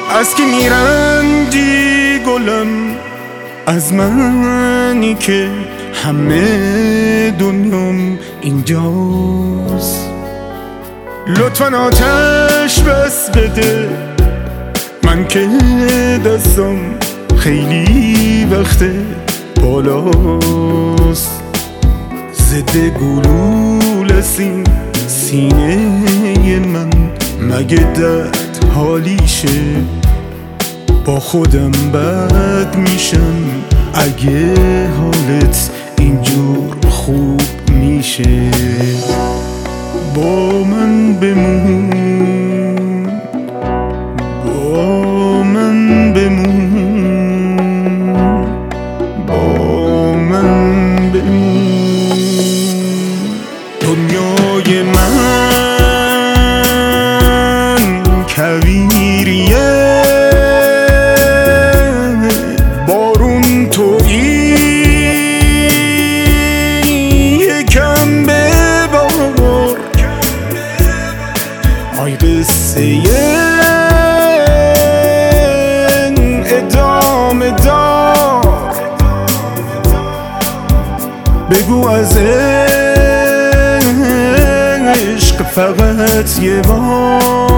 از کی میرنجی گلم؟ از منی که همه دنیام اینجاست. لطفاً آتش بس بده، من که دستم خیلی وقته بالاست. ضد گلول است این سینه من، مگه درد حالیشه؟ با خودم بد میشم اگه حالت اینجور خوب میشه. با من بمون، با من بمون، با من بمون. دنیای من کویریه، بارون تویی، یکم ببار. آی قصه ادامه دار، بگو از عشق فقط یه بار.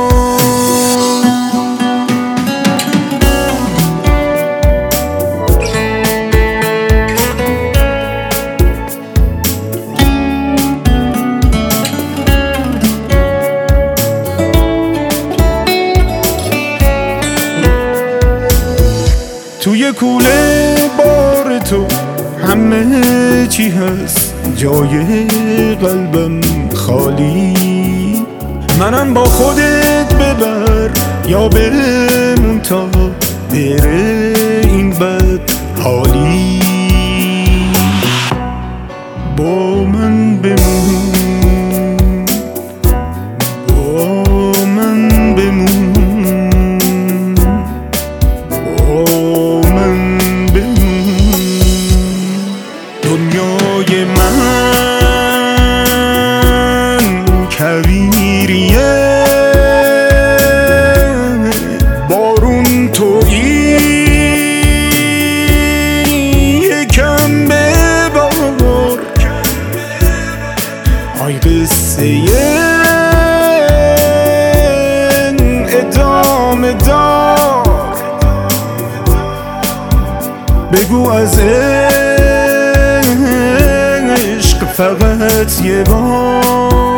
توی کوله بار تو همه چی هست، جای قلبم خالی. منم با خودت ببر یا بمون تا بره این بد حالی. با من بمون، با من بمون، با من بمون. دنیای من کویریه، بارون تویی، یکم ببار. آی قصه ادامه دار، بگو از عشق فقط یه بار.